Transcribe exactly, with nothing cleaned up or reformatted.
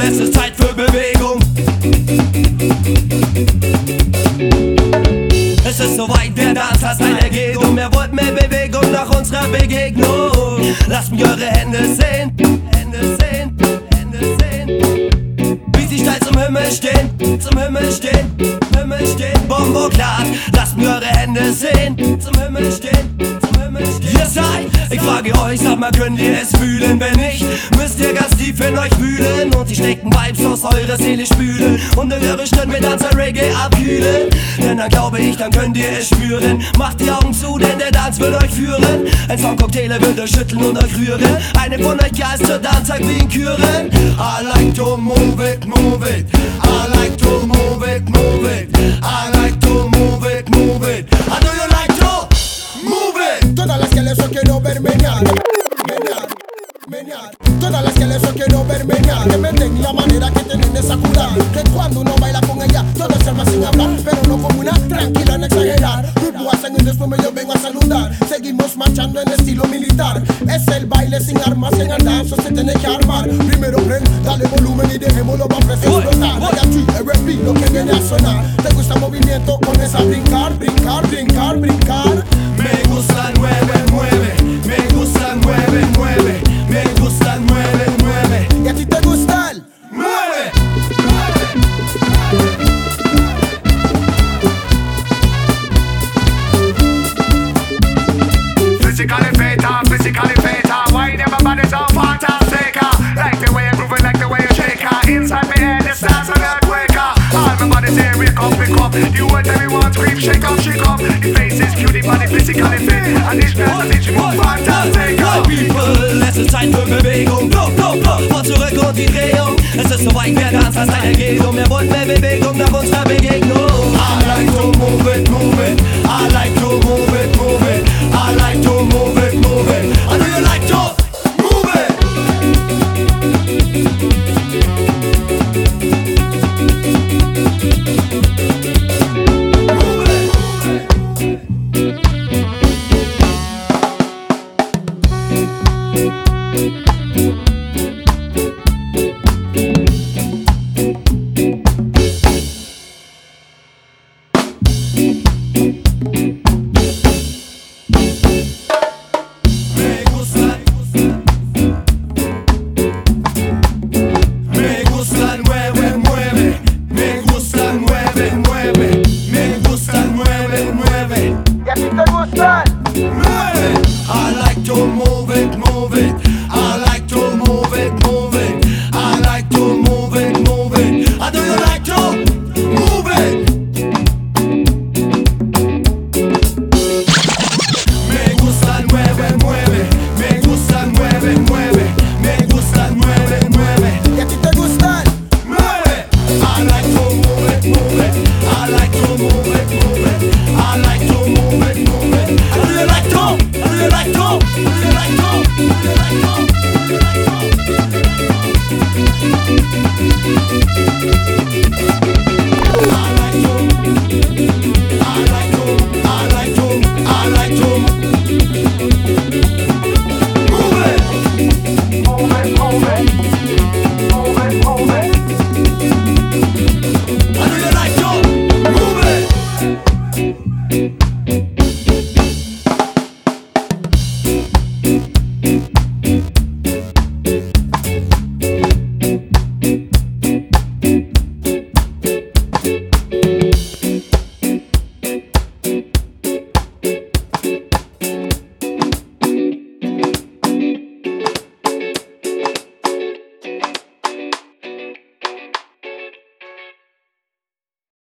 es ist Zeit für Bewegung. Es ist soweit, der Tanz hat ein Ergebung. Ihr wollt mehr Bewegung nach unserer Begegnung. Lasst mich eure Hände sehen, Hände sehen, Hände sehen. Wie sie steil zum Himmel stehen, zum Himmel stehen, Himmel stehen. Bombo klar, lasst mich eure Hände sehen, zum Himmel stehen, zum Himmel stehen. Ihr seid, ich frage euch, sag mal, könnt ihr es fühlen? Wenn nicht, müsst ihr ganz tief in euch wühlen und die schlechten Vibes aus eurer Seele spülen und in eure Stirn mit Tanzer Reggae abkühlen. Denn dann glaube ich, dann könnt ihr es spüren. Macht die Augen zu, denn der Tanz wird euch führen. Ein Soundcocktail, er wird euch schütteln und euch rühren. Eine von euch Kerls zur Tanz zeigt wie in Küren. I like to move it, move it. I like to move it, move it. I like to move it, move it. I do you like to move it? Todas las que les quiero ver menear, menear, menear. Todas las que les quiero ver menear. Que me den la manera que tienen de sacurar. Que cuando uno baila con ella, todo se arma sin hablar. Pero no como una tranquila, no exagerar. Rudo hacen un desplome, yo vengo a saludar. Seguimos marchando en estilo militar. Es el baile sin armas, sin andar, eso se tiene que armar. Primero prend, dale volumen y dejémoslo más precio explotar. I got you, R and B, lo que viene a sonar. ¿Te gusta el movimiento? Comienza a brincar, brincar, brincar, brincar. Me gusta mueve, mueve. Me gusta mueve, mueve. Me gusta mueve, mueve. ¿Y a ti te gusta el? ¡Mueve! Physically fit, physically fit. Why never body so fantastic? Like the way you groove it, like the way you shake. Inside me head, the stars of earthquaker. All my body say, wake up, wake up. You want everyone scream, shake up, shake up. The face is cute, the body physically fit. And this girl is teaching me fantastic. My people, es ist Zeit für Bewegung. Go, go, go, vor zurück und die Drehung. Es ist soweit, der Tanz hat eine Ergebung. Wir wollen mehr Bewegung nach unserer Begegnung. I like to move it, move it. I like to move it, move it. I like to move it, move it. I do you like to move it? I like to